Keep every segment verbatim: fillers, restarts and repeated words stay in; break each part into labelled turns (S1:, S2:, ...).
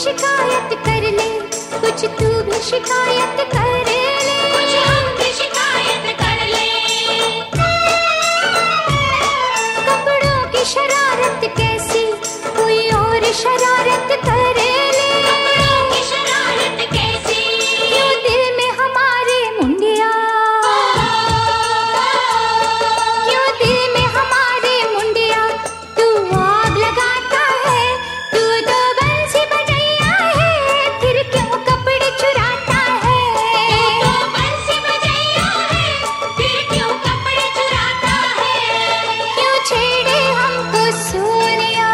S1: शिकायत कर ले, कुछ तू भी शिकायत कर ले, कुछ हम भी शिकायत कर ले। कपड़ों की शरारत कैसी कोई और शरारत कर ले, कपड़ों की शरारत कैसी क्यों दिल में हमारे मुंडिया, क्यों दिल में हमारे मुंडिया तू आग लगाता है, तू तो बंसी बजैया है, फिर क्यों कपड़े चुराता है, तू तो बंसी बजैया है, फिर क्यों कपड़े चुराता है, क्यों छेड़े हमको सोनिया।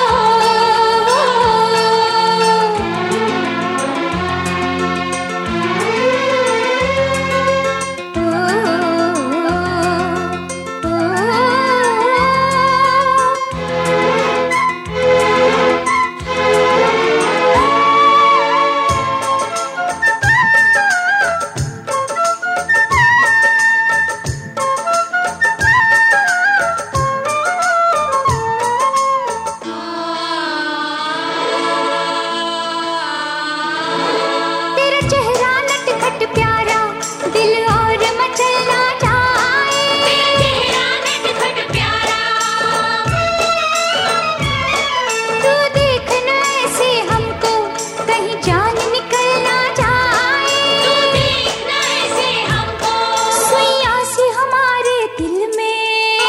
S1: तेरा चेहरा नटखट प्यारा दिल और मचलना जाए, तेरा चेहरा नटखट प्यारा तू देखना ऐसे हमको कहीं जान निकल ना जाए, तू देखना ऐसे हमको सुइयां से हमारे दिल में,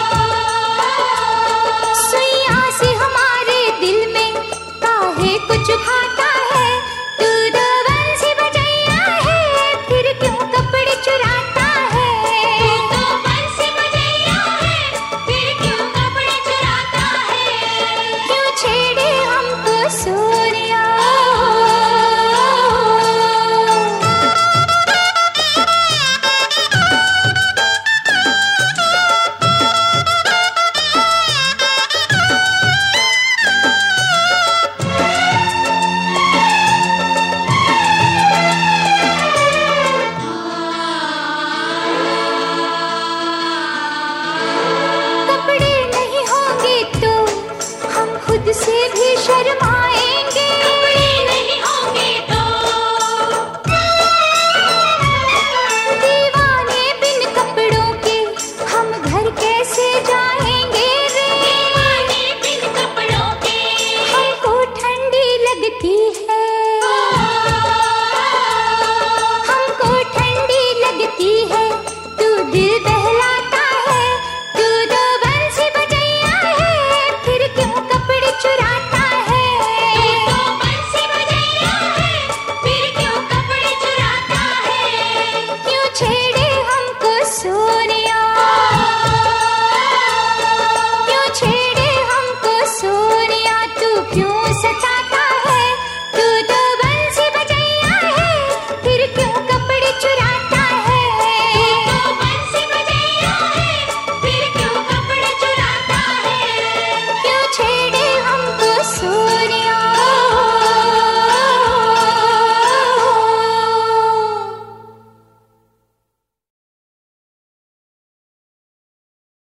S1: सुइयां से हमारे दिल में काहे कुछ खाता है, तू तो बंसी बजैया है, फिर क्यों कपड़े चुराता है, तू तो बंसी बजैया है, फिर क्यों कपड़े चुराता है, क्यों छेड़े हमको सोनिया। कपड़े नहीं होंगे तो हम खुद से भी शर्माएंगे,